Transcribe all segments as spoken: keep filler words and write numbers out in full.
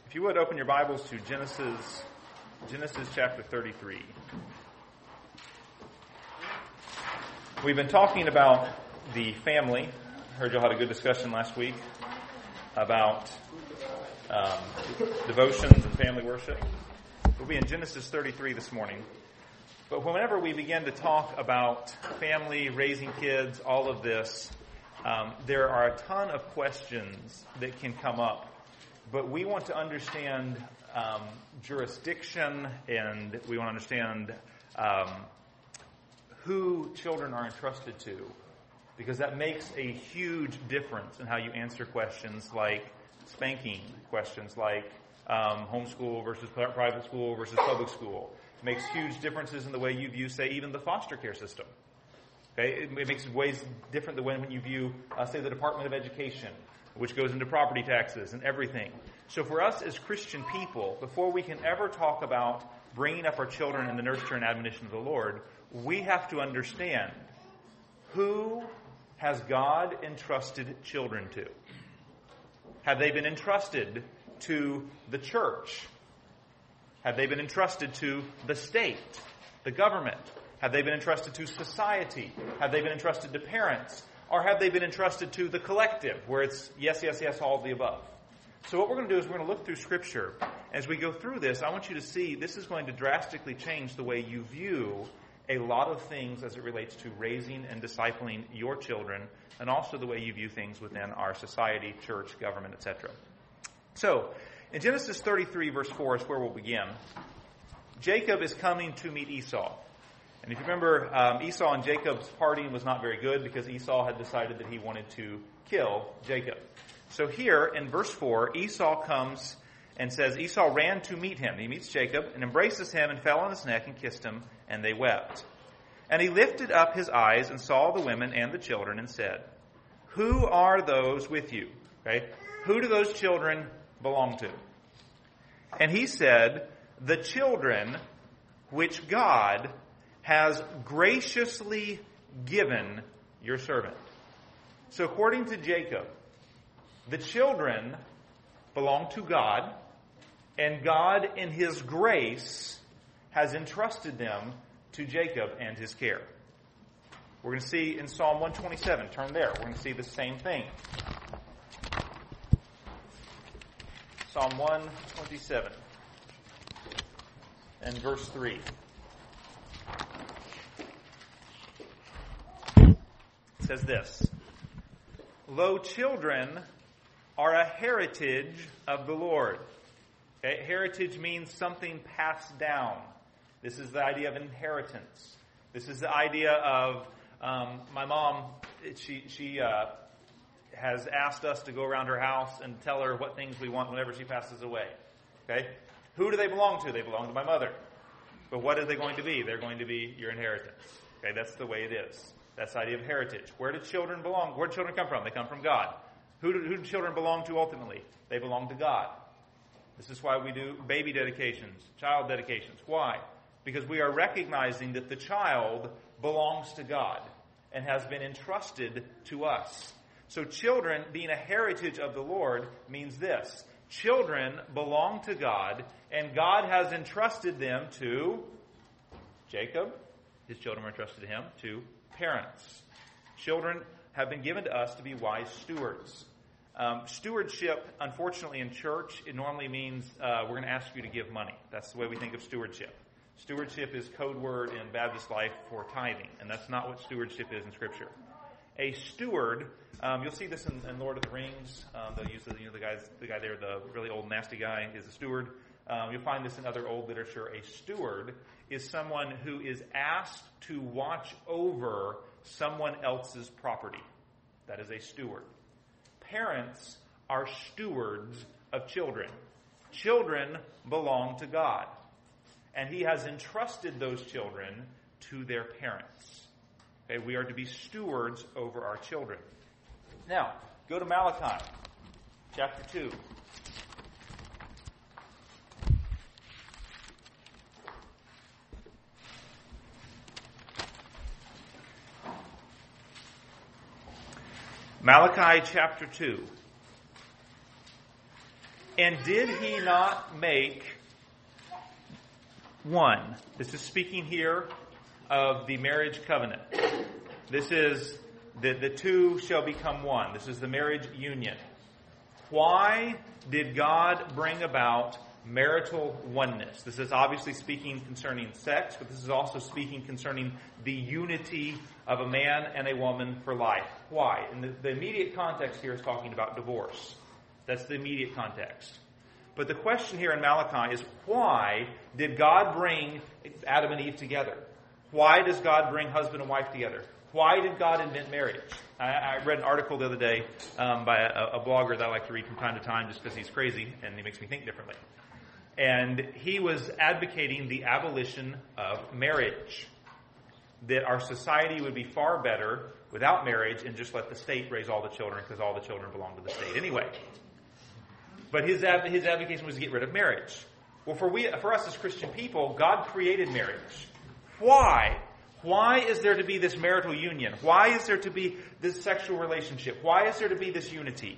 If you would, open your Bibles to Genesis, Genesis chapter thirty-three. We've been talking about the family. I heard y'all had a good discussion last week about um, devotions and family worship. We'll be in Genesis thirty-three this morning. But whenever we begin to talk about family, raising kids, all of this, um, there are a ton of questions that can come up. But we want to understand um, jurisdiction, and we want to understand um, who children are entrusted to, because that makes a huge difference in how you answer questions like spanking, questions like um, homeschool versus private school versus public school. It makes huge differences in the way you view, say, even the foster care system. Okay, it, it makes ways different than when you view, uh, say, the Department of Education, which goes into property taxes and everything. So for us as Christian people, before we can ever talk about bringing up our children in the nurture and admonition of the Lord, we have to understand, who has God entrusted children to? Have they been entrusted to the church? Have they been entrusted to the state, the government? Have they been entrusted to society? Have they been entrusted to parents? Or have they been entrusted to the collective, where it's yes, yes, yes, all of the above? So what we're going to do is we're going to look through Scripture. As we go through this, I want you to see this is going to drastically change the way you view a lot of things as it relates to raising and discipling your children, and also the way you view things within our society, church, government, et cetera. So, in Genesis thirty-three, verse four is where we'll begin. Jacob is coming to meet Esau. And if you remember, um, Esau and Jacob's parting was not very good because Esau had decided that he wanted to kill Jacob. So here in verse four, Esau comes and says, Esau ran to meet him. He meets Jacob and embraces him and fell on his neck and kissed him, and they wept. And he lifted up his eyes and saw the women and the children and said, who are those with you? Okay? Who do those children belong to? And he said, the children which God has graciously given your servant. So according to Jacob, the children belong to God, and God in His grace has entrusted them to Jacob and his care. We're going to see in Psalm one twenty-seven, turn there, we're going to see the same thing. Psalm one twenty-seven and verse three. It says this, lo, children are a heritage of the Lord. Okay? Heritage means something passed down. This is the idea of inheritance. This is the idea of, um, my mom, she she uh, has asked us to go around her house and tell her what things we want whenever she passes away. Okay? Who do they belong to? They belong to my mother. But what are they going to be? They're going to be your inheritance. Okay, that's the way it is. That's the idea of heritage. Where do children belong? Where do children come from? They come from God. Who do, who do children belong to ultimately? They belong to God. This is why we do baby dedications, child dedications. Why? Because we are recognizing that the child belongs to God and has been entrusted to us. So children being a heritage of the Lord means this. Children belong to God, and God has entrusted them to Jacob. His children were entrusted to him, to parents. Children have been given to us to be wise stewards. Um, stewardship, unfortunately, in church, it normally means uh, we're going to ask you to give money. That's the way we think of stewardship. Stewardship is code word in Baptist life for tithing, and that's not what stewardship is in Scripture. A steward, um, you'll see this in, in Lord of the Rings. Um, they'll use the, you know, the guys, the guy there, the really old nasty guy, is a steward. Um, you'll find this in other old literature. A steward is someone who is asked to watch over someone else's property. That is a steward. Parents are stewards of children. Children belong to God. And He has entrusted those children to their parents. Okay, we are to be stewards over our children. Now, go to Malachi, chapter two. Malachi chapter two. And did he not make one? This is speaking here of the marriage covenant. This is the, the two shall become one. This is the marriage union. Why did God bring about marital oneness? This is obviously speaking concerning sex, but this is also speaking concerning the unity of a man and a woman for life. Why? And the, the immediate context here is talking about divorce. That's the immediate context. But the question here in Malachi is, why did God bring Adam and Eve together? Why does God bring husband and wife together? Why did God invent marriage? I, I read an article the other day um, by a, a blogger that I like to read from time to time just because he's crazy and he makes me think differently. And he was advocating the abolition of marriage. That our society would be far better without marriage and just let the state raise all the children because all the children belong to the state anyway. But his his advocation was to get rid of marriage. Well, for we for us as Christian people, God created marriage. Why? Why is there to be this marital union? Why is there to be this sexual relationship? Why is there to be this unity?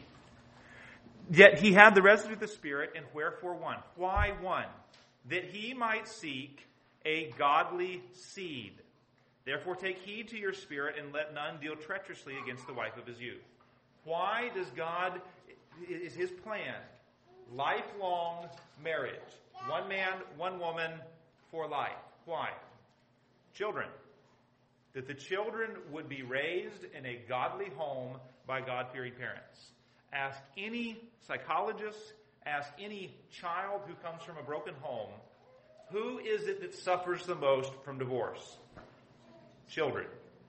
Yet he had the residue of the Spirit, and wherefore one? Why one? That he might seek a godly seed. Therefore take heed to your spirit, and let none deal treacherously against the wife of his youth. Why does God, is his plan, lifelong marriage? One man, one woman for life. Why? Children. That the children would be raised in a godly home by God-fearing parents. Ask any psychologist, ask any child who comes from a broken home, who is it that suffers the most from divorce? Children.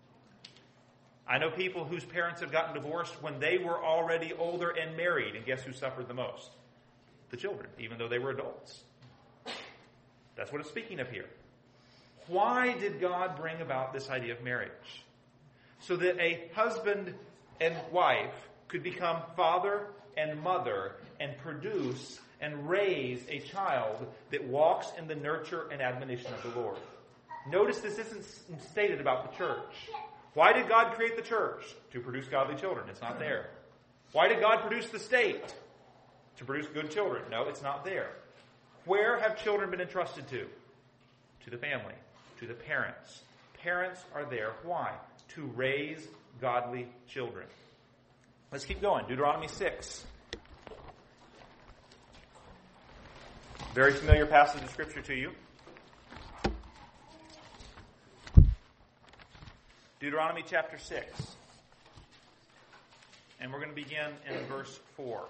I know people whose parents have gotten divorced when they were already older and married, and guess who suffered the most? The children, even though they were adults. That's what it's speaking of here. Why did God bring about this idea of marriage? So that a husband and wife could become father and mother and produce and raise a child that walks in the nurture and admonition of the Lord. Notice this isn't stated about the church. Why did God create the church? To produce godly children. It's not there. Why did God produce the state? To produce good children. No, it's not there. Where have children been entrusted to? To the family. To the parents. Parents are there. Why? To raise godly children. Let's keep going. Deuteronomy six. Very familiar passage of Scripture to you. Deuteronomy chapter six. And we're going to begin in verse four.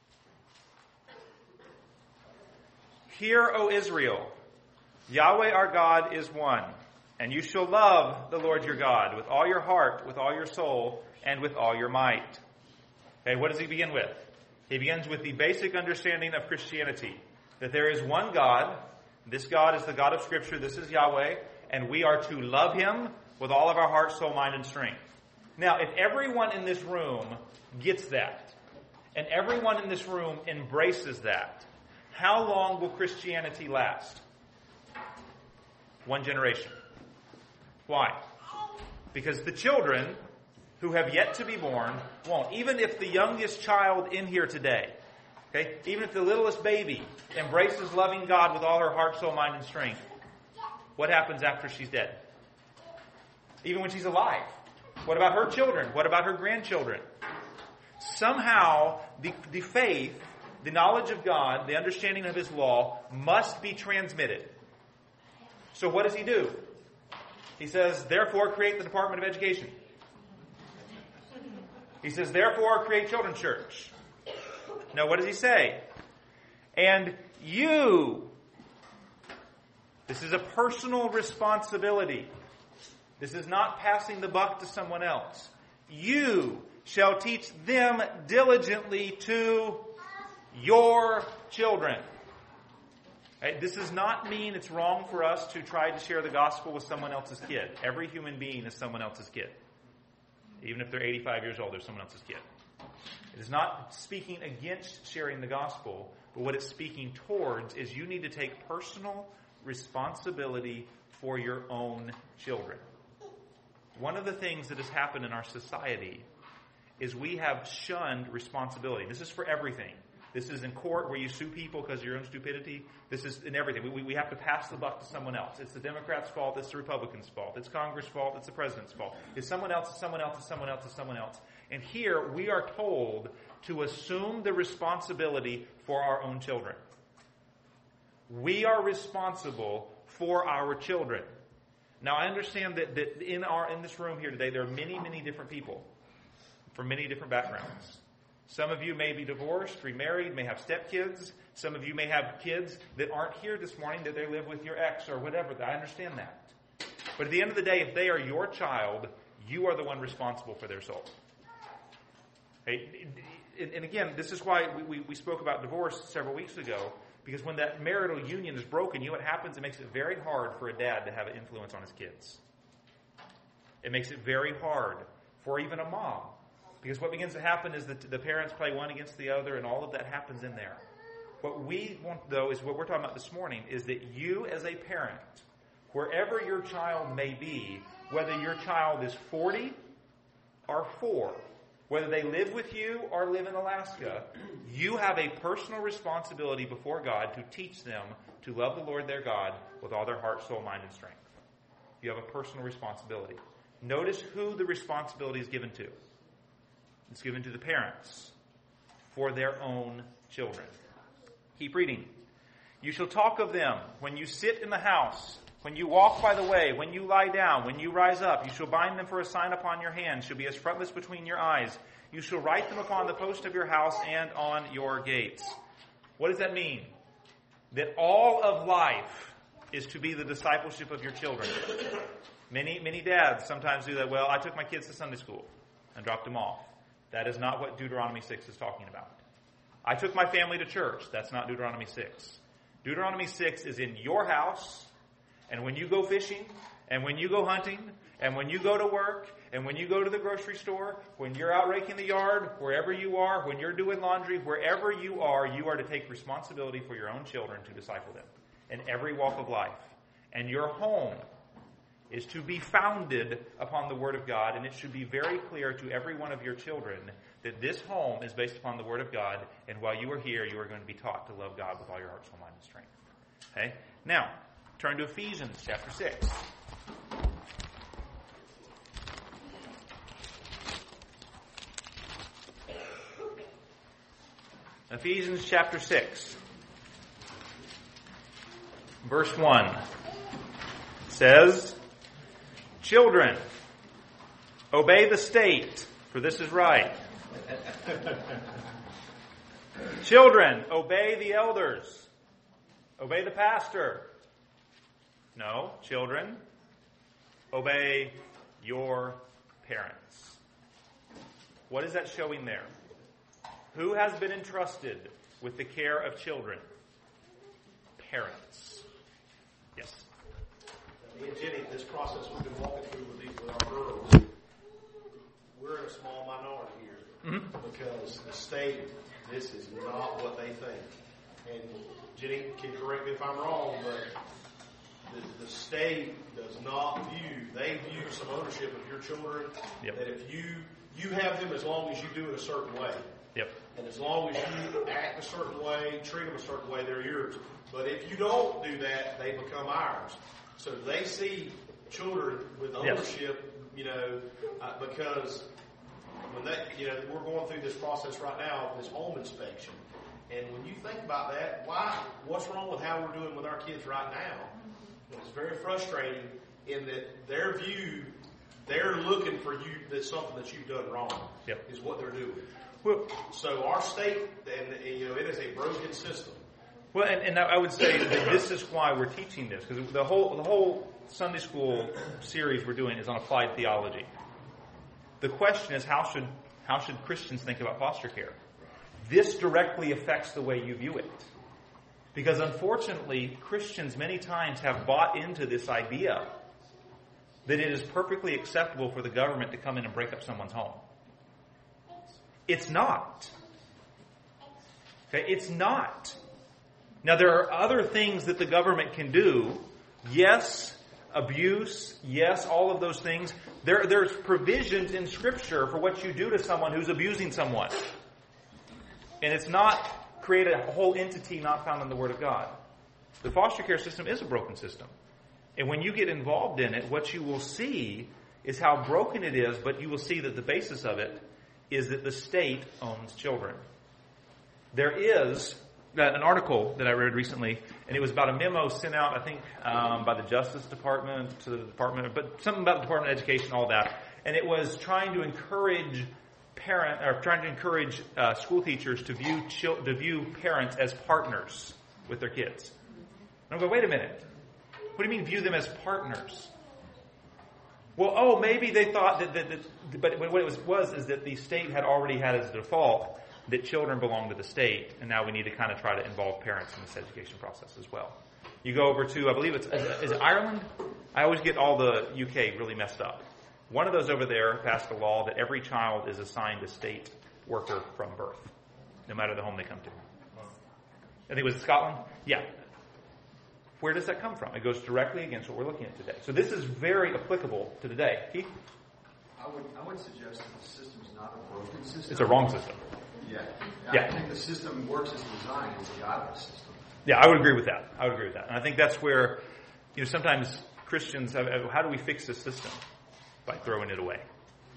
Hear, O Israel, Yahweh our God is one, and you shall love the Lord your God with all your heart, with all your soul, and with all your might. Okay, what does he begin with? He begins with the basic understanding of Christianity, that there is one God. This God is the God of Scripture. This is Yahweh, and we are to love him with all of our heart, soul, mind, and strength. Now, if everyone in this room gets that, and everyone in this room embraces that, how long will Christianity last? One generation. Why? Because the children who have yet to be born won't. Even if the youngest child in here today, okay, even if the littlest baby embraces loving God with all her heart, soul, mind, and strength, what happens after she's dead? Even when she's alive. What about her children? What about her grandchildren? Somehow, the, the faith, the knowledge of God, the understanding of His law must be transmitted. So what does He do? He says, therefore, create the Department of Education. He says, therefore, create Children's Church. Now, what does He say? And you, this is a personal responsibility. This is not passing the buck to someone else. You shall teach them diligently to your children. Okay? This does not mean it's wrong for us to try to share the gospel with someone else's kid. Every human being is someone else's kid. Even if they're eighty-five years old, they're someone else's kid. It is not speaking against sharing the gospel, but what it's speaking towards is you need to take personal responsibility for your own children. One of the things that has happened in our society is we have shunned responsibility. This is for everything. This is in court where you sue people because of your own stupidity. This is in everything. We, we have to pass the buck to someone else. It's the Democrats' fault. It's the Republicans' fault. It's Congress' fault. It's the president's fault. It's someone else. It's someone else. It's someone else. It's someone else. And here we are told to assume the responsibility for our own children. We are responsible for our children. Now, I understand that, that in our in this room here today, there are many, many different people from many different backgrounds. Some of you may be divorced, remarried, may have stepkids. Some of you may have kids that aren't here this morning, that they live with your ex or whatever. I understand that. But at the end of the day, if they are your child, you are the one responsible for their soul. Okay? And again, this is why we, we spoke about divorce several weeks ago. Because when that marital union is broken, you know what happens? It makes it very hard for a dad to have an influence on his kids. It makes it very hard for even a mom. Because what begins to happen is that the parents play one against the other, and all of that happens in there. What we want, though, is what we're talking about this morning, is that you as a parent, wherever your child may be, whether your child is forty or four, whether they live with you or live in Alaska, you have a personal responsibility before God to teach them to love the Lord their God with all their heart, soul, mind, and strength. You have a personal responsibility. Notice who the responsibility is given to. It's given to the parents for their own children. Keep reading. You shall talk of them when you sit in the house, when you walk by the way, when you lie down, when you rise up. You shall bind them for a sign upon your hand, shall be as frontlets between your eyes. You shall write them upon the post of your house and on your gates. What does that mean? That all of life is to be the discipleship of your children. Many, many dads sometimes do that. Well, I took my kids to Sunday school and dropped them off. That is not what Deuteronomy six is talking about. I took my family to church. That's not Deuteronomy six. Deuteronomy six is in your house, and when you go fishing, and when you go hunting, and when you go to work, and when you go to the grocery store, when you're out raking the yard, wherever you are, when you're doing laundry, wherever you are, you are to take responsibility for your own children to disciple them in every walk of life. And your home is to be founded upon the Word of God, and it should be very clear to every one of your children that this home is based upon the Word of God, and while you are here, you are going to be taught to love God with all your heart, soul, mind, and strength. Okay? Now, turn to Ephesians chapter six. Ephesians chapter six, verse one says, "Children, obey the state, for this is right. Children, obey the elders. Obey the pastor. No, children, obey your parents." What is that showing there? Who has been entrusted with the care of children? Parents. Yes. Me and Jenny, this process we've been walking through with these with our girls, we're in a small minority here mm-hmm. because the state, this is not what they think. And Jenny can correct me if I'm wrong, but the, the state does not view, they view some ownership of your children, yep. that if you, you have them as long as you do it a certain way. Yep. And as long as you act a certain way, treat them a certain way, they're yours. But if you don't do that, they become ours. So they see children with ownership, yes. you know, uh, because when they, you know, we're going through this process right now, this home inspection. And when you think about that, why, what's wrong with how we're doing with our kids right now? It's very frustrating in that their view, they're looking for you, that's something that you've done wrong, yep. is what they're doing. Well, so our state, and you know, it is a broken system. Well, and, and I would say that this is why we're teaching this, because the whole the whole Sunday school series we're doing is on applied theology. The question is, how should how should Christians think about foster care? This directly affects the way you view it, because unfortunately, Christians many times have bought into this idea that it is perfectly acceptable for the government to come in and break up someone's home. It's not. Okay, it's not. Now, there are other things that the government can do. Yes, abuse. Yes, all of those things. There, there's provisions in Scripture for what you do to someone who's abusing someone. And it's not create a whole entity not found in the Word of God. The foster care system is a broken system. And when you get involved in it, what you will see is how broken it is, but you will see that the basis of it is that the state owns children. There is an article that I read recently, and it was about a memo sent out, I think, um, by the Justice Department to the Department, but something about the Department of Education, all that. And it was trying to encourage parent, or trying to encourage uh, school teachers to view chil- to view parents as partners with their kids. And I go, wait a minute. What do you mean view them as partners? Well, oh, maybe they thought that, that, that but what it was, was is that the state had already had as a default that children belong to the state, and now we need to kind of try to involve parents in this education process as well. You go over to, I believe it's, is it Ireland? I always get all the U K really messed up. One of those over there passed a law that every child is assigned a state worker from birth, no matter the home they come to. I think it was Scotland? Yeah. Where does that come from? It goes directly against what we're looking at today. So this is very applicable to today. Keith? I would, I would suggest that the system is not a broken system. It's a wrong system. Yeah. Yeah. I think the system works as designed. It's a godless system. Yeah, I would agree with that. I would agree with that. And I think that's where, you know, sometimes Christians, have, how do we fix this system? By throwing it away.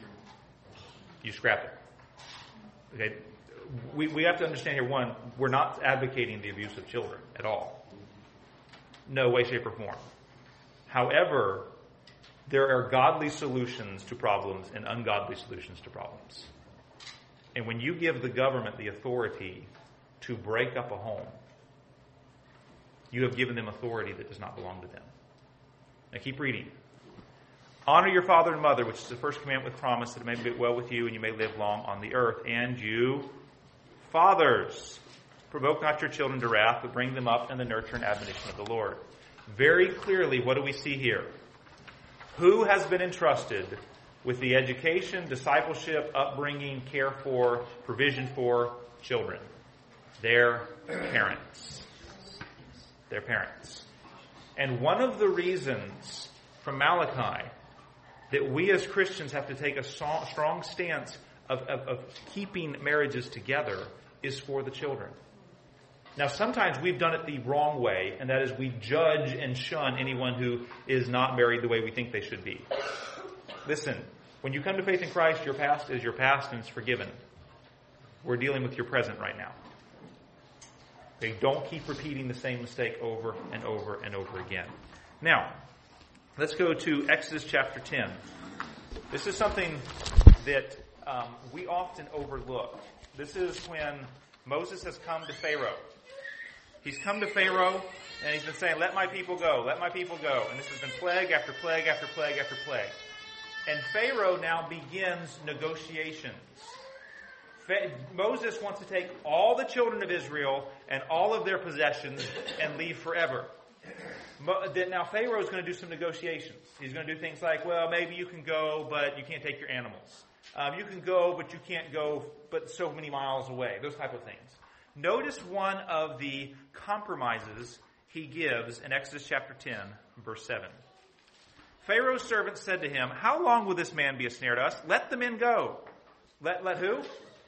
You scrap it. Okay? We, we have to understand here, one, we're not advocating the abuse of children at all. No way, shape, or form. However, there are godly solutions to problems and ungodly solutions to problems. And when you give the government the authority to break up a home, you have given them authority that does not belong to them. Now keep reading. Honor your father and mother, which is the first commandment with promise, that it may be well with you and you may live long on the earth. And you, fathers, provoke not your children to wrath, but bring them up in the nurture and admonition of the Lord. Very clearly, what do we see here? Who has been entrusted with the education, discipleship, upbringing, care for, provision for children? Their parents. Their parents. And one of the reasons from Malachi that we as Christians have to take a strong stance of, of, of keeping marriages together is for the children. Now, sometimes we've done it the wrong way, and that is we judge and shun anyone who is not married the way we think they should be. Listen, when you come to faith in Christ, your past is your past and it's forgiven. We're dealing with your present right now. Okay, don't keep repeating the same mistake over and over and over again. Now, let's go to Exodus chapter ten. This is something that um, we often overlook. This is when Moses has come to Pharaoh. He's come to Pharaoh, and he's been saying, let my people go, let my people go. And this has been plague after plague after plague after plague. And Pharaoh now begins negotiations. Moses wants to take all the children of Israel and all of their possessions and leave forever. Now Pharaoh is going to do some negotiations. He's going to do things like, well, maybe you can go, but you can't take your animals. Um, you can go, but you can't go but so many miles away. Those type of things. Notice one of the compromises he gives in Exodus chapter ten, verse seven. Pharaoh's servants said to him, how long will this man be a snare to us? Let the men go. Let, let who?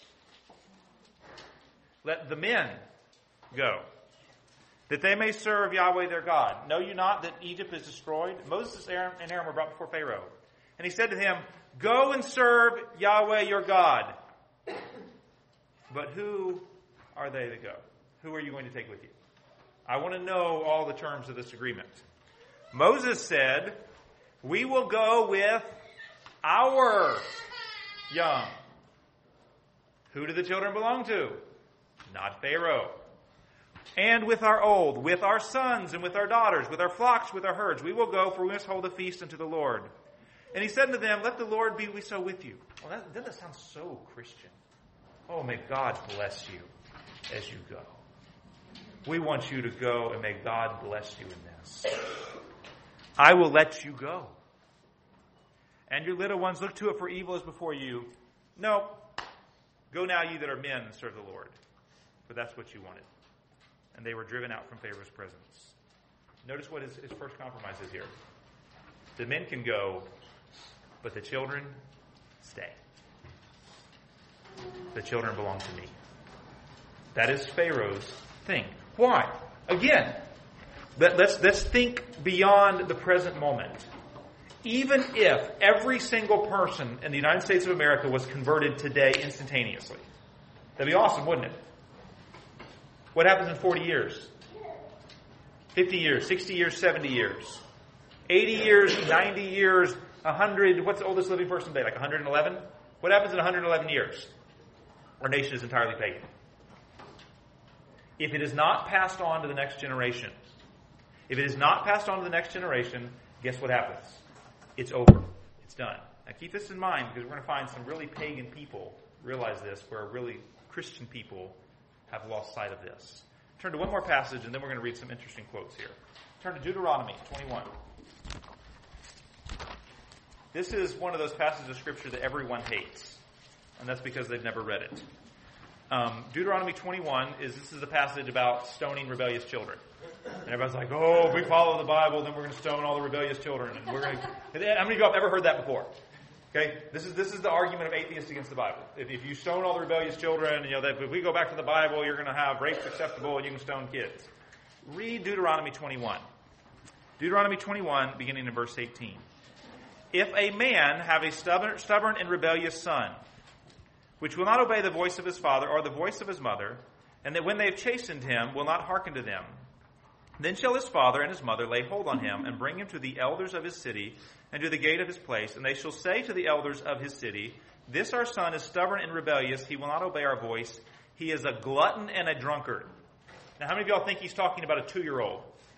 Let the men go, that they may serve Yahweh their God. Know you not that Egypt is destroyed? Moses and Aaron were brought before Pharaoh. And he said to him, go and serve Yahweh your God. But who are they to go? Who are you going to take with you? I want to know all the terms of this agreement. Moses said, we will go with our young. Who do the children belong to? Not Pharaoh. And with our old, with our sons and with our daughters, with our flocks, with our herds, we will go, for we must hold a feast unto the Lord. And he said to them, let the Lord be so with you. Well, that, doesn't that sound so Christian? Oh, may God bless you as you go. We want you to go, and may God bless you in this. I will let you go. And your little ones, look to it, for evil is before you. No. Go now, ye that are men, and serve the Lord. For that's what you wanted. And they were driven out from Pharaoh's presence. Notice what his, his first compromise is here. The men can go, but the children stay. The children belong to me. That is Pharaoh's thing. Why? Again, let, let's, let's think beyond the present moment. Even if every single person in the United States of America was converted today instantaneously, that'd be awesome, wouldn't it? What happens in forty years? fifty years, sixty years, seventy years, eighty years, ninety years, one hundred. What's the oldest living person today? Like one hundred eleven? What happens in one hundred eleven years? Our nation is entirely pagan. If it is not passed on to the next generation, if it is not passed on to the next generation, guess what happens? It's over. It's done. Now keep this in mind, because we're going to find some really pagan people realize this, where really Christian people have lost sight of this. Turn to one more passage, and then we're going to read some interesting quotes here. Turn to Deuteronomy twenty-one. This is one of those passages of Scripture that everyone hates, and that's because they've never read it. Um, Deuteronomy twenty-one is this is a passage about stoning rebellious children. And everybody's like, oh, if we follow the Bible, then we're going to stone all the rebellious children. And we're going to... How many of you have ever heard that before? Okay, this is this is the argument of atheists against the Bible. If, if you stone all the rebellious children, you know that if we go back to the Bible, you're going to have rapes acceptable and you can stone kids. Read Deuteronomy twenty-one. Deuteronomy twenty-one, beginning in verse eighteen. If a man have a stubborn, stubborn and rebellious son, which will not obey the voice of his father or the voice of his mother, and that when they have chastened him will not hearken to them, then shall his father and his mother lay hold on him and bring him to the elders of his city and to the gate of his place, and they shall say to the elders of his city, this our son is stubborn and rebellious, he will not obey our voice, he is a glutton and a drunkard. Now, how many of y'all think he's talking about a two-year-old?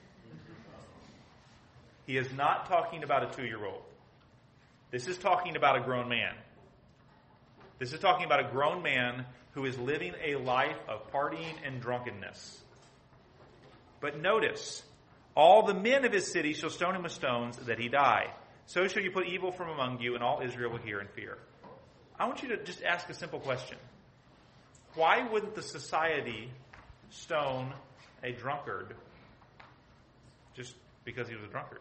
He is not talking about a two-year-old. This is talking about a grown man. This is talking about a grown man who is living a life of partying and drunkenness. But notice, all the men of his city shall stone him with stones that he die. So shall you put evil from among you, and all Israel will hear and fear. I want you to just ask a simple question. Why wouldn't the society stone a drunkard just because he was a drunkard?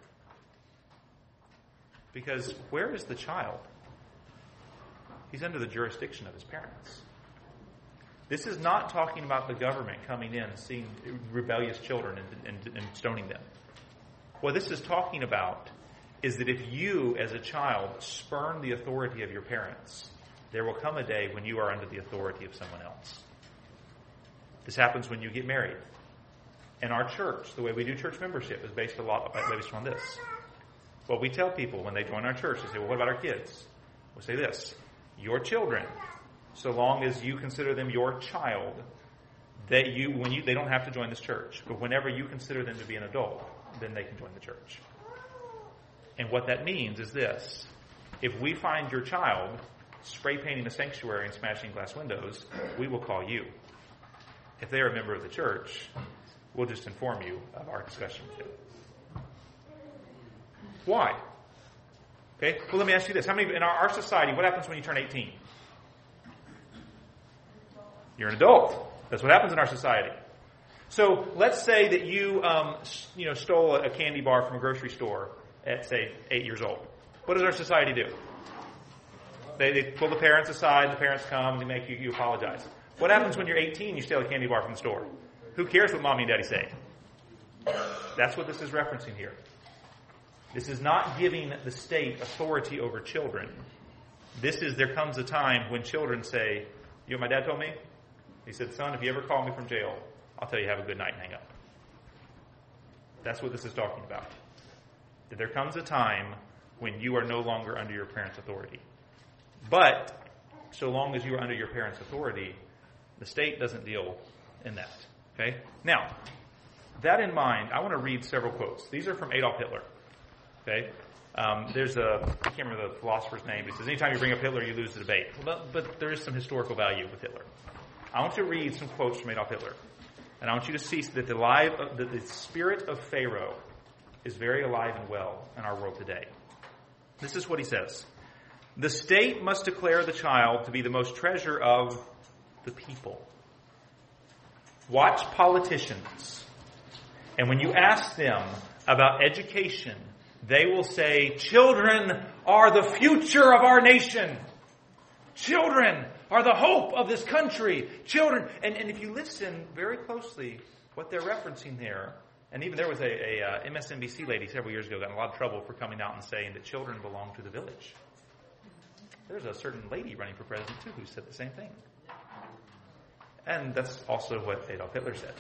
Because where is the child? He's under the jurisdiction of his parents. This is not talking about the government coming in and seeing rebellious children and, and, and stoning them. What this is talking about is that if you, as a child, spurn the authority of your parents, there will come a day when you are under the authority of someone else. This happens when you get married. In our church, the way we do church membership is based a lot based on this. What we tell people when they join our church, they say, well, what about our kids? We say this, your children, so long as you consider them your child, that you, when you, they don't have to join this church. But whenever you consider them to be an adult, then they can join the church. And what that means is this. If we find your child spray painting a sanctuary and smashing glass windows, we will call you. If they are a member of the church, we'll just inform you of our discussion with them. Why? Okay, well, let me ask you this. How many, in our, our society, what happens when you turn eighteen? You're an adult. That's what happens in our society. So let's say that you, um, you know, stole a candy bar from a grocery store at, say, eight years old. What does our society do? They, they pull the parents aside. The parents come and they make you, you apologize. What happens when you're eighteen? You steal a candy bar from the store. Who cares what mommy and daddy say? That's what this is referencing here. This is not giving the state authority over children. This is, there comes a time when children say, you know what my dad told me? He said, son, if you ever call me from jail, I'll tell you have a good night and hang up. That's what this is talking about. That there comes a time when you are no longer under your parents' authority. But, so long as you are under your parents' authority, the state doesn't deal in that. Okay? Now, that in mind, I want to read several quotes. These are from Adolf Hitler. Okay, um, there's a, I can't remember the philosopher's name. He says, anytime you bring up Hitler, you lose the debate. But, but there is some historical value with Hitler. I want you to read some quotes from Adolf Hitler. And I want you to see that the, live, that the spirit of Pharaoh is very alive and well in our world today. This is what he says. The state must declare the child to be the most treasure of the people. Watch politicians. And when you ask them about education, they will say, children are the future of our nation. Children are the hope of this country. Children, and, and if you listen very closely, what they're referencing there, and even there was a, a uh, M S N B C lady several years ago got in a lot of trouble for coming out and saying that children belong to the village. There's a certain lady running for president, too, who said the same thing. And that's also what Adolf Hitler said.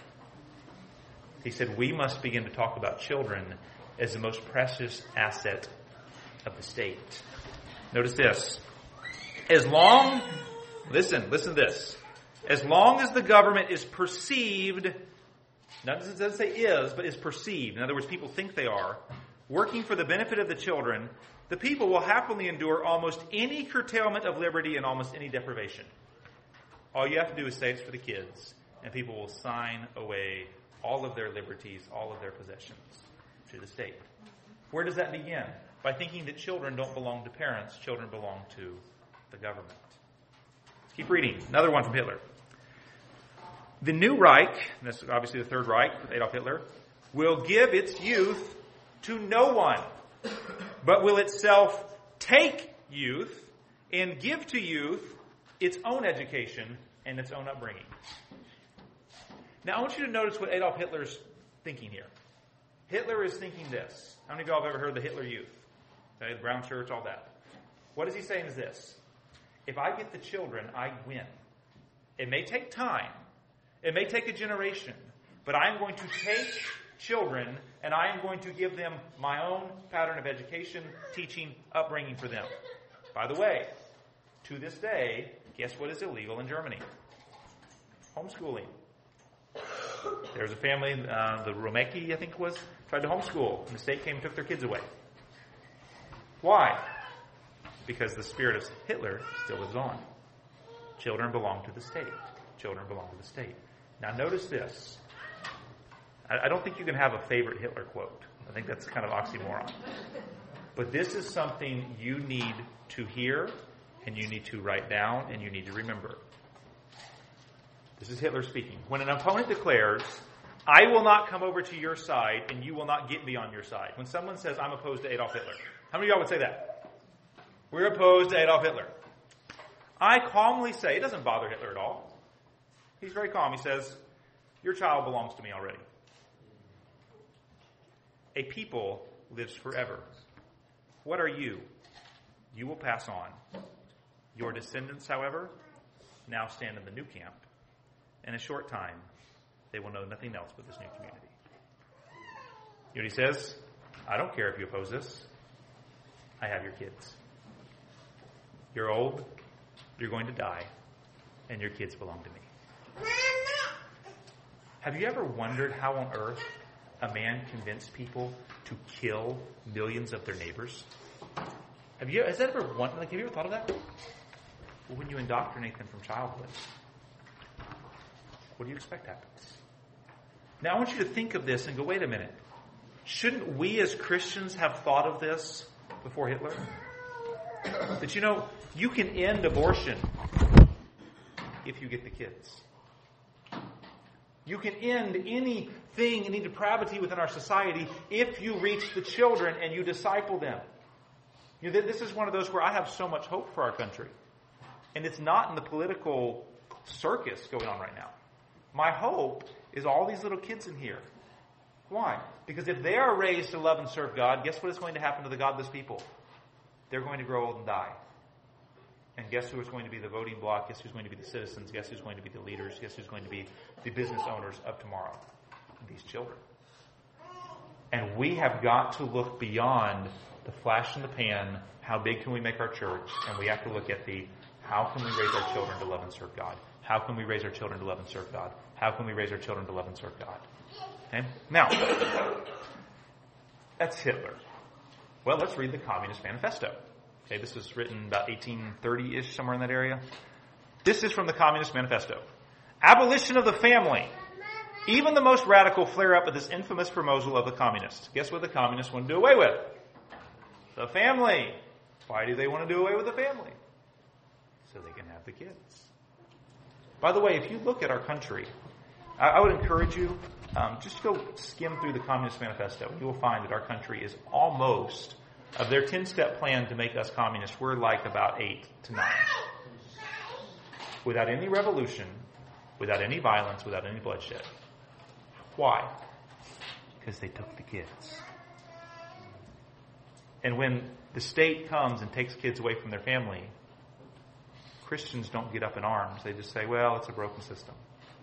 He said, we must begin to talk about children as the most precious asset of the state. Notice this. As long, listen, listen to this. As long as the government is perceived, not it doesn't say is, but is perceived. In other words, people think they are, working for the benefit of the children, the people will happily endure almost any curtailment of liberty and almost any deprivation. All you have to do is say it's for the kids, and people will sign away all of their liberties, all of their possessions to the state. Where does that begin? By thinking that children don't belong to parents, children belong to the government. Let's keep reading. Another one from Hitler. The new Reich, and that's obviously the Third Reich with Adolf Hitler, will give its youth to no one, but will itself take youth and give to youth its own education and its own upbringing. Now I want you to notice what Adolf Hitler's thinking here. Hitler is thinking this. How many of y'all have ever heard the Hitler Youth? Okay, the brown shirts, all that. What is he saying is this. If I get the children, I win. It may take time. It may take a generation. But I am going to take children and I am going to give them my own pattern of education, teaching, upbringing for them. By the way, to this day, guess what is illegal in Germany? Homeschooling. There was a family, uh, the Romecki, I think it was, tried to homeschool, and the state came and took their kids away. Why? Because the spirit of Hitler still lives on. Children belong to the state. Children belong to the state. Now notice this. I, I don't think you can have a favorite Hitler quote. I think that's kind of oxymoron. But this is something you need to hear, and you need to write down, and you need to remember. This is Hitler speaking. When an opponent declares, I will not come over to your side and you will not get me on your side. When someone says, I'm opposed to Adolf Hitler. How many of y'all would say that? We're opposed to Adolf Hitler. I calmly say, it doesn't bother Hitler at all. He's very calm. He says, your child belongs to me already. A people lives forever. What are you? You will pass on. Your descendants, however, now stand in the new camp. In a short time, they will know nothing else but this new community. You know what he says? I don't care if you oppose this. I have your kids. You're old, you're going to die, and your kids belong to me. Have you ever wondered how on earth a man convinced people to kill millions of their neighbors? Have you, has that ever wondered, like, have you ever thought of that? Well, when you indoctrinate them from childhood, what do you expect happens? Now I want you to think of this and go, wait a minute. Shouldn't we as Christians have thought of this before Hitler? That, you know, you can end abortion if you get the kids. You can end anything, any depravity within our society if you reach the children and you disciple them. You know, this is one of those where I have so much hope for our country. And it's not in the political circus going on right now. My hope is all these little kids in here. Why? Because if they are raised to love and serve God, guess what is going to happen to the godless people? They're going to grow old and die. And guess who is going to be the voting bloc? Guess who's going to be the citizens? Guess who's going to be the leaders? Guess who's going to be the business owners of tomorrow? These children. And we have got to look beyond the flash in the pan, how big can we make our church? And we have to look at the, how can we raise our children to love and serve God? How can we raise our children to love and serve God? How can we raise our children to love and serve God? Okay? Now, that's Hitler. Well, let's read the Communist Manifesto. Okay, this was written about eighteen thirty-ish, somewhere in that area. This is from the Communist Manifesto. Abolition of the family. Even the most radical flare up of this infamous proposal of the communists. Guess what the communists want to do away with? The family. Why do they want to do away with the family? So they can have the kids. By the way, if you look at our country, I, I would encourage you, um, just go skim through the Communist Manifesto. You will find that our country is almost, of their ten-step plan to make us communists, we're like about eight to nine. without any revolution, without any violence, without any bloodshed. Why? Because they took the kids. And when the state comes and takes kids away from their family, Christians don't get up in arms. They just say, well, it's a broken system.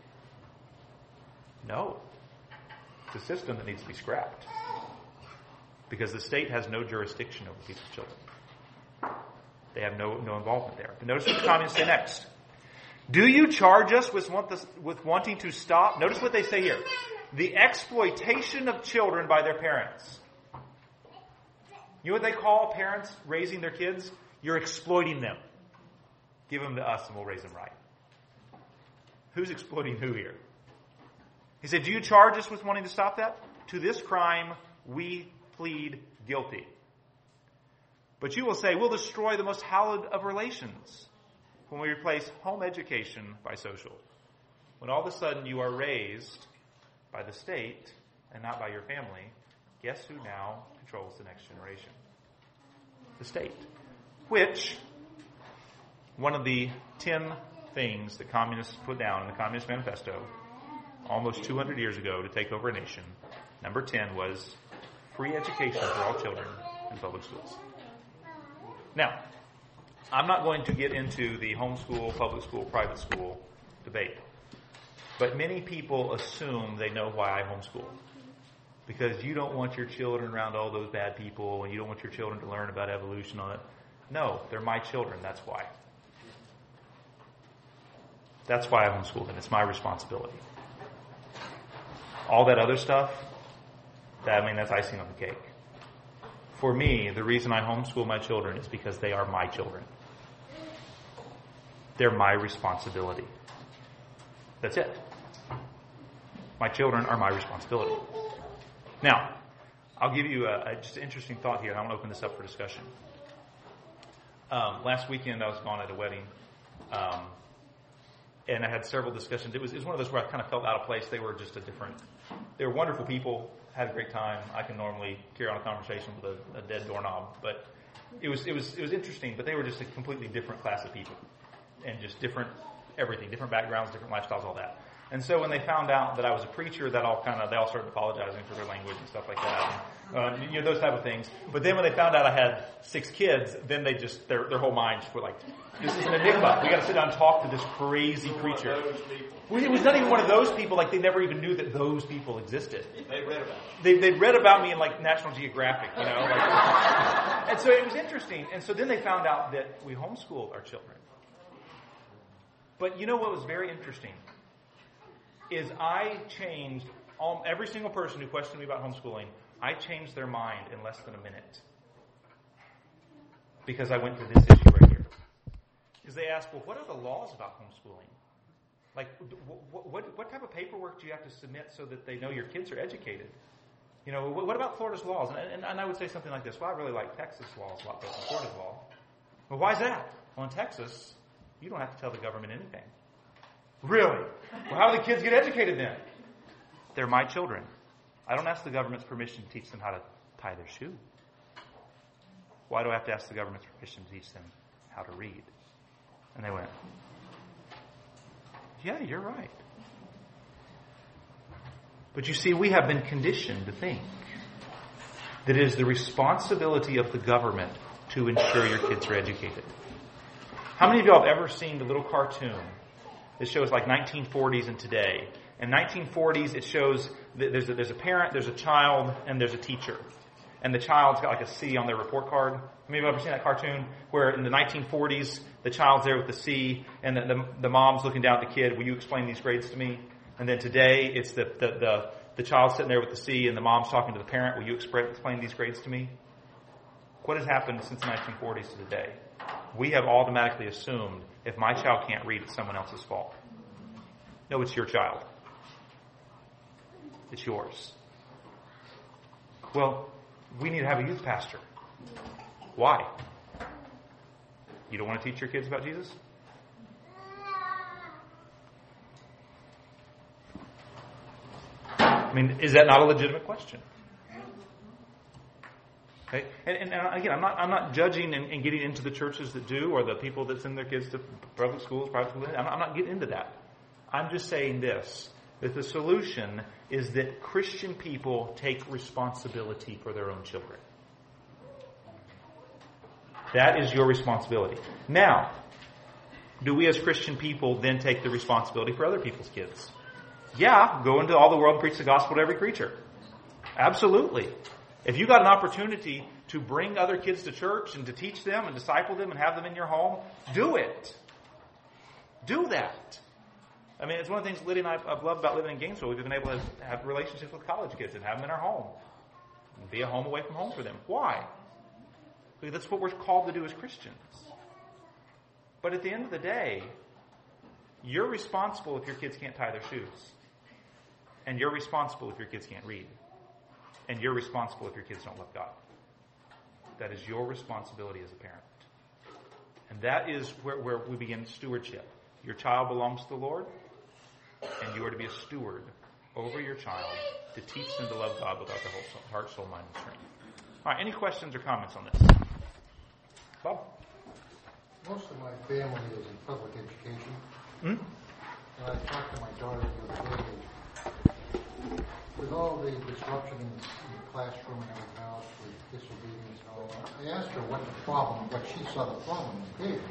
No. It's a system that needs to be scrapped. Because the state has no jurisdiction over people's children. They have no, no involvement there. But notice what the communists say next. Do you charge us with, want this, with wanting to stop? Notice what they say here. The exploitation of children by their parents. You know what they call parents raising their kids? You're exploiting them. Give them to us and we'll raise them right. Who's exploiting who here? He said, do you charge us with wanting to stop that? To this crime we plead guilty. But you will say, we'll destroy the most hallowed of relations when we replace home education by social. When all of a sudden you are raised by the state and not by your family, guess who now controls the next generation? The state. Which, one of the ten things that communists put down in the Communist Manifesto almost two hundred years ago to take over a nation, number ten was free education for all children in public schools. Now, I'm not going to get into the homeschool, public school, private school debate. But many people assume they know why I homeschool. Because you don't want your children around all those bad people, and you don't want your children to learn about evolution on it. No, they're my children, that's why. That's why I homeschool them. It's my responsibility. All that other stuff, that, I mean, that's icing on the cake. For me, the reason I homeschool my children is because they are my children. They're my responsibility. That's it. My children are my responsibility. Now, I'll give you a, a just an interesting thought here, and I want to open this up for discussion. Um, last weekend, I was gone at a wedding, um, and I had several discussions. It was, it was one of those where I kind of felt out of place. They were just a different, they were wonderful people, had a great time. I can normally carry on a conversation with a, a dead doorknob, but it was, it was, it was interesting, but they were just a completely different class of people, and just different everything, different backgrounds, different lifestyles, all that. And so when they found out that I was a preacher, that all kind of, they all started apologizing for their language and stuff like that. And, uh, you know, those type of things. But then when they found out I had six kids, then they just, their, their whole minds were like, this is an enigma. We gotta sit down and talk to this crazy preacher. Well, it was not even one of those people, like they never even knew that those people existed. They read about it. They, they'd read about me in like National Geographic, you know. Like, and so it was interesting. And so then they found out that we homeschooled our children. But you know what was very interesting? Is I changed all, every single person who questioned me about homeschooling, I changed their mind in less than a minute. Because I went to this issue right here. Because they asked, well, what are the laws about homeschooling? Like, what, what, what type of paperwork do you have to submit so that they know your kids are educated? You know, what about Florida's laws? And, and, and I would say something like this, well, I really like Texas laws a lot better than Florida's law. Well, why is that? Well, in Texas, you don't have to tell the government anything. Really? Well, how do the kids get educated then? They're my children. I don't ask the government's permission to teach them how to tie their shoe. Why do I have to ask the government's permission to teach them how to read? And they went, yeah, you're right. But you see, we have been conditioned to think that it is the responsibility of the government to ensure your kids are educated. How many of you have ever seen the little cartoon that shows like nineteen forties and today? In nineteen forties, it shows that there's a, there's a parent, there's a child, and there's a teacher. And the child's got like a C on their report card. How many of you have ever seen that cartoon where in the nineteen forties, the child's there with the C, and the, the, the mom's looking down at the kid, will you explain these grades to me? And then today, it's the, the, the, the child sitting there with the C, and the mom's talking to the parent, will you explain, explain these grades to me? What has happened since the nineteen forties to today? We have automatically assumed if my child can't read, it's someone else's fault. No, it's your child. It's yours. Well, we need to have a youth pastor. Why? You don't want to teach your kids about Jesus? I mean, is that not a legitimate question? Okay? And, and, and again, I'm not I'm not judging and, and getting into the churches that do or the people that send their kids to public schools, private schools. I'm not, I'm not getting into that. I'm just saying this, that the solution is that Christian people take responsibility for their own children. That is your responsibility. Now, do we as Christian people then take the responsibility for other people's kids? Yeah, go into all the world and preach the gospel to every creature. Absolutely. If you got an opportunity to bring other kids to church and to teach them and disciple them and have them in your home, do it. Do that. I mean, it's one of the things Lydia and I have loved about living in Gainesville. We've been able to have relationships with college kids and have them in our home. And be a home away from home for them. Why? Because that's what we're called to do as Christians. But at the end of the day, you're responsible if your kids can't tie their shoes. And you're responsible if your kids can't read. And you're responsible if your kids don't love God. That is your responsibility as a parent. And that is where, where we begin stewardship. Your child belongs to the Lord, and you are to be a steward over your child to teach them to love God with their whole soul, heart, soul, mind, and strength. All right, any questions or comments on this? Bob? Most of my family is in public education. Hmm? And I talked to my daughter the other day. With all the disruption in the, in the classroom and everything else, with disobedience and all that, I asked her what the problem, what she saw the problem to be.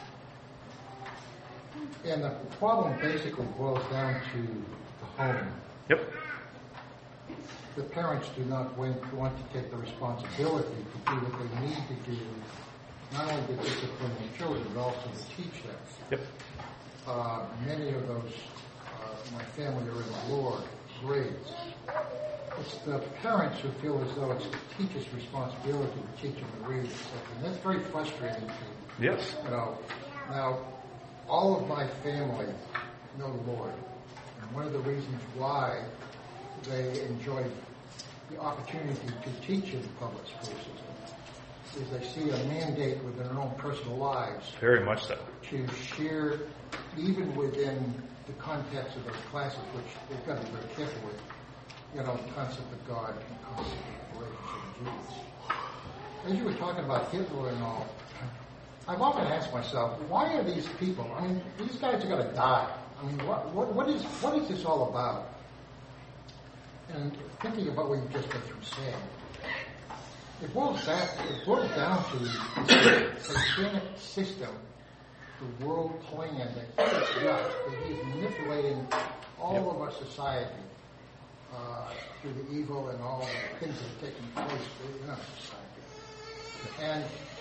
And the problem basically boils down to the home. Yep. The parents do not want to take the responsibility to do what they need to do, not only to discipline their children, but also to teach them. Yep. Uh, many of those, uh, my family are in the lower grades. It's the parents who feel as though it's the teacher's responsibility to teach them to read, et cetera. And that's very frustrating to, Yes. you know. Now, all of my family know the Lord. And one of the reasons why they enjoy the opportunity to teach in the public school system is they see a mandate within their own personal lives. Very much so. To share, even within the context of those classes, which they've got to be very careful with, you know, the concept of God and the concept of the relationship with Jesus. As you were talking about Hitler and all, I've often asked myself, why are these people, I mean, these guys are going to die. I mean, what, what, what is what is this all about? And thinking about what you've just been through saying, it boils down, it boils down to the satanic system, the world plan that he has got, that he's manipulating all yep. of our society uh, through the evil and all the things that are taking place in our society. And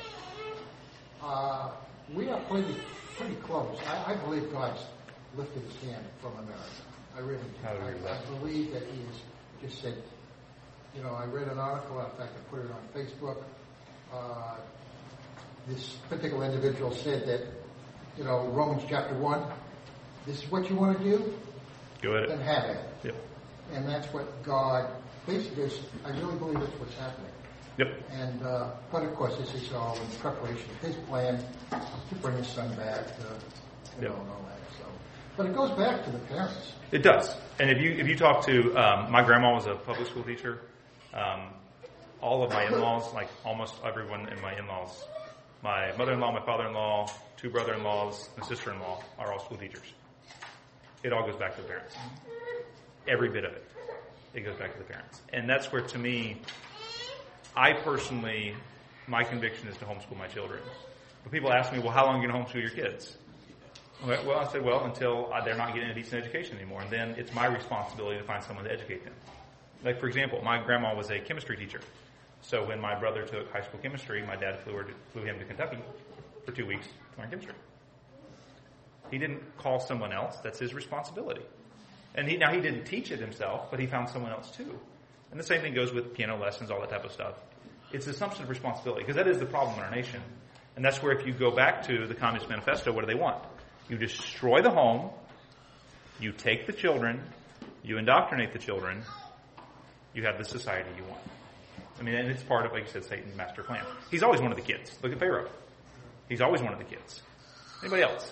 uh, we are pretty, pretty close. I, I believe God's lifted his hand from America. I really do. I, I believe that he has just said, you know, I read an article, in fact I put it on Facebook. Uh, this particular individual said that, you know, Romans chapter one, this is what you want to do? Go at it. Then have it. Yep. And that's what God, basically, is, I really believe that's what's happening. Yep. And, uh, but of course, this is all in preparation of his plan to bring his son back, to, you yep. know, and all that. So, but it goes back to the parents. It does. And if you if you talk to, um, my grandma was a public school teacher. Um, all of my in-laws, like almost everyone in my in-laws, my mother-in-law, my father-in-law, two brother-in-laws, and sister-in-law are all school teachers. It all goes back to the parents. Every bit of it. It goes back to the parents. And that's where, to me, I personally, my conviction is to homeschool my children. When people ask me, well, how long are you going to homeschool your kids? Well, I said, well, until they're not getting a decent education anymore. And then it's my responsibility to find someone to educate them. Like, for example, my grandma was a chemistry teacher. So when my brother took high school chemistry, my dad flew, her to, flew him to Kentucky for two weeks to learn chemistry. He didn't call someone else. That's his responsibility. And he, now he didn't teach it himself, but he found someone else too. And the same thing goes with piano lessons, all that type of stuff. It's assumption of responsibility, because that is the problem in our nation. And that's where, if you go back to the Communist Manifesto, what do they want? You destroy the home, you take the children, you indoctrinate the children, you have the society you want. I mean, and it's part of, like you said, Satan's master plan. He's always one of the kids. Look at Pharaoh. He's always one of the kids. Anybody else?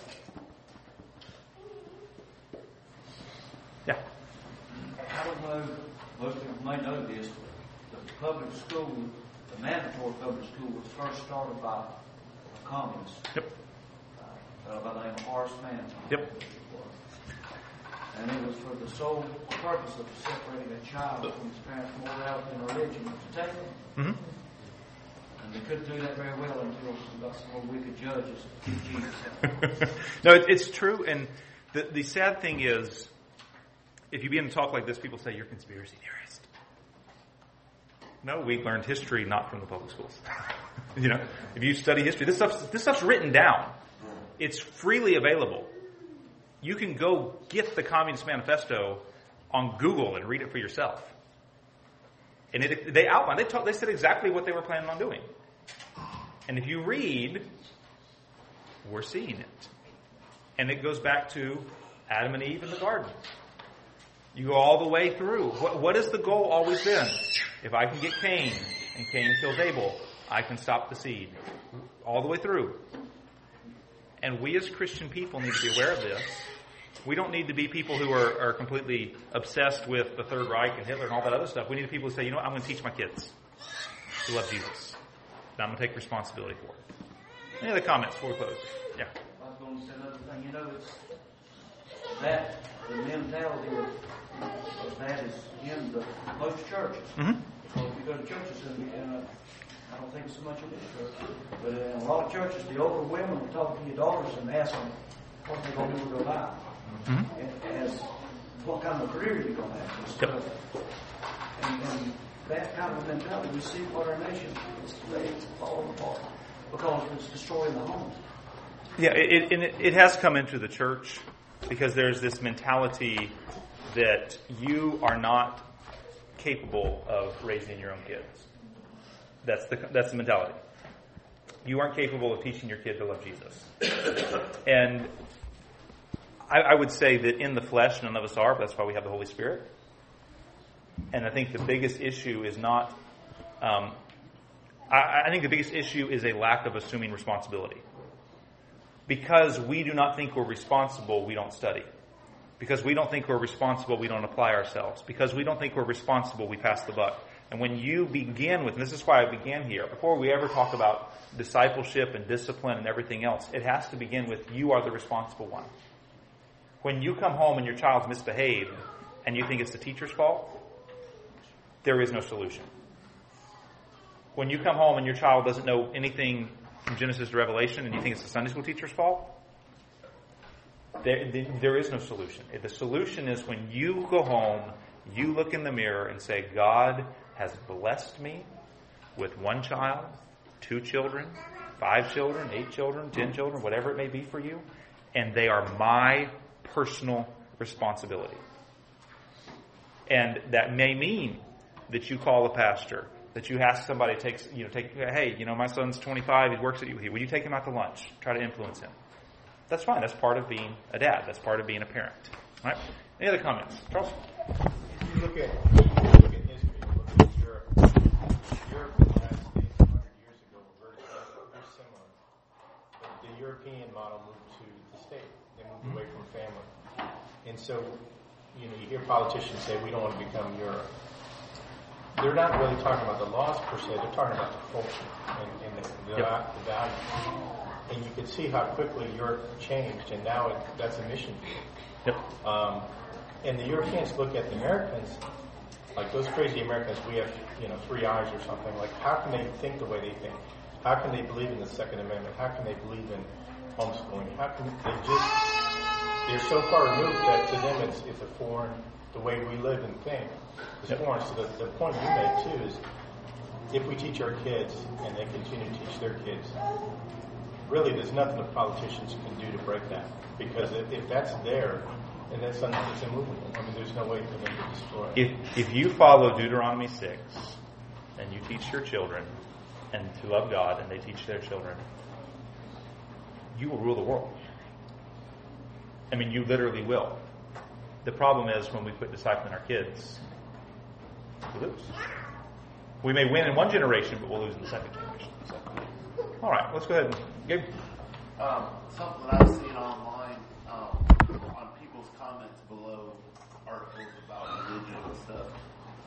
Yeah. I don't know, most people may know this, but the public school the mandatory public school was first started by a communist. Yep. Uh, by the name of Horace Mann. Yep. And it was for the sole purpose of separating a child from his parents' morality and religion to take them. Mm-hmm. And they couldn't do that very well until we got some more wicked judges to teach Jesus. No, it, it's true. And the, the sad thing is, if you begin to talk like this, people say you're a conspiracy theorist. No, we learned history not from the public schools. You know, if you study history, this stuff's, this stuff's written down. It's freely available. You can go get the Communist Manifesto on Google and read it for yourself. And it, they outlined, they, taught, they said exactly what they were planning on doing. And if you read, we're seeing it. And it goes back to Adam and Eve in the garden. You go all the way through. What, what has the goal always been? If I can get Cain, and Cain kills Abel, I can stop the seed. All the way through. And we as Christian people need to be aware of this. We don't need to be people who are, are completely obsessed with the Third Reich and Hitler and all that other stuff. We need people who say, you know what, I'm going to teach my kids to love Jesus. And I'm going to take responsibility for it. Any other comments before we close? Yeah. I was going to say another thing. You know, it's that, the mentality of, of that is in the most churches. Mm-hmm. So if you go to churches, and, and uh, I don't think so much of this church, but in a lot of churches, the older women will talk to your daughters and ask them what they're going to do with their life. Mm-hmm. As what kind of career you're going to have and stuff. Yep. And, and that kind of mentality, we see what our nation is today. It's falling apart because it's destroying the homes. Yeah, it, it, it has come into the church because there's this mentality that you are not capable of raising your own kids. That's the that's the mentality. You aren't capable of teaching your kid to love Jesus. And I, I would say that in the flesh, none of us are, but that's why we have the Holy Spirit. And I think the biggest issue is not, um, I, I think the biggest issue is a lack of assuming responsibility. Because we do not think we're responsible, we don't study. Because we don't think we're responsible, we don't apply ourselves. Because we don't think we're responsible, we pass the buck. And when you begin with, and this is why I began here, before we ever talk about discipleship and discipline and everything else, it has to begin with you are the responsible one. When you come home and your child's misbehaved and you think it's the teacher's fault, there is no solution. When you come home and your child doesn't know anything from Genesis to Revelation and you think it's the Sunday school teacher's fault, there, there is no solution. The solution is when you go home, you look in the mirror and say, God has blessed me with one child, two children, five children, eight children, ten children, whatever it may be for you, and they are my personal responsibility. And that may mean that you call a pastor, that you ask somebody, takes you know, take, hey, you know, my son's twenty-five, he works at you here. Will you take him out to lunch? Try to influence him. That's fine. That's part of being a dad. That's part of being a parent. All right. Any other comments, Charles? If you look at, if you look at history, you look at Europe. Europe and the United States one hundred years ago were very, very similar. But the European model moved to the state. They moved mm-hmm. away from family. And so, you know, you hear politicians say, we don't want to become Europe. They're not really talking about the laws per se. They're talking about the culture and, and the, the, yep. the values. And you can see how quickly Europe changed, and now it, that's a mission field. Yep. Um, and the Europeans look at the Americans, like those crazy Americans, we have, you know, three eyes or something. Like, how can they think the way they think? How can they believe in the Second Amendment? How can they believe in homeschooling? How can they just, they're so far removed that to them it's, it's a foreign, the way we live and think is yep. foreign. So the, the point you make, too, is if we teach our kids and they continue to teach their kids, really there's nothing the politicians can do to break that. Because if, if that's there, and that's something that's immovable. I mean, there's no way for them to destroy it. If, if you follow Deuteronomy six, and you teach your children and to love God, and they teach their children, you will rule the world. I mean, you literally will. The problem is when we quit discipling our kids, we lose. We may win in one generation, but we'll lose in the second generation. So, all right, let's go ahead and Gabe. Um, something that I've seen online um, on people's comments below articles about religion and stuff is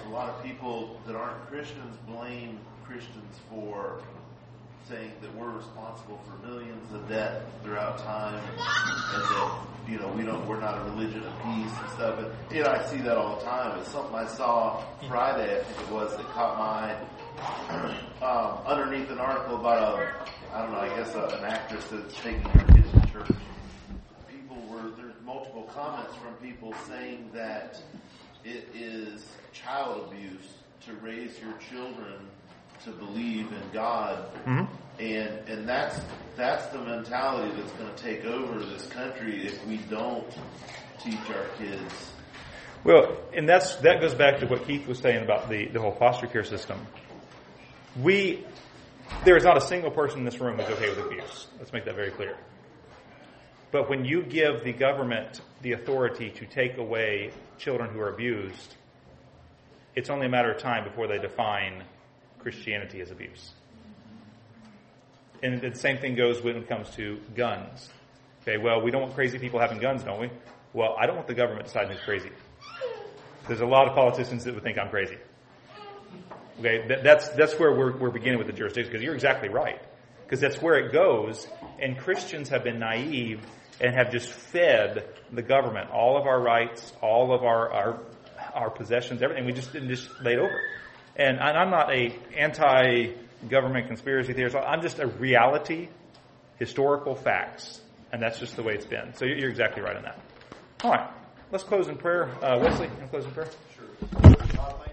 a lot of people that aren't Christians blame Christians for saying that we're responsible for millions of debt throughout time, and, and that, you know, we don't, we're not a religion of peace and stuff. And, you know, I see that all the time. It's something I saw Friday, I think it was, that caught my eye, um, underneath an article about a, I don't know, I guess a, an actress that's taking her kids to church. People were, there's multiple comments from people saying that it is child abuse to raise your children to believe in God, mm-hmm. and and that's that's the mentality that's going to take over this country if we don't teach our kids. Well, and that's that goes back to what Keith was saying about the, the whole foster care system. We there is not a single person in this room who's okay with abuse. Let's make that very clear. But when you give the government the authority to take away children who are abused, it's only a matter of time before they define Christianity as abuse. And the same thing goes when it comes to guns. Okay, well, we don't want crazy people having guns, don't we? Well, I don't want the government deciding who's crazy. There's a lot of politicians that would think I'm crazy. Okay, that, that's that's where we're we're beginning with the jurisdiction, because you're exactly right. Because that's where it goes, and Christians have been naive and have just fed the government all of our rights, all of our our, our possessions, everything. We just didn't just lay it over. And I'm not a anti-government conspiracy theorist. I'm just a reality, historical facts. And that's just the way it's been. So you're exactly right on that. All right. Let's close in prayer. Uh, Wesley, you want to close in prayer? Sure. Uh, thank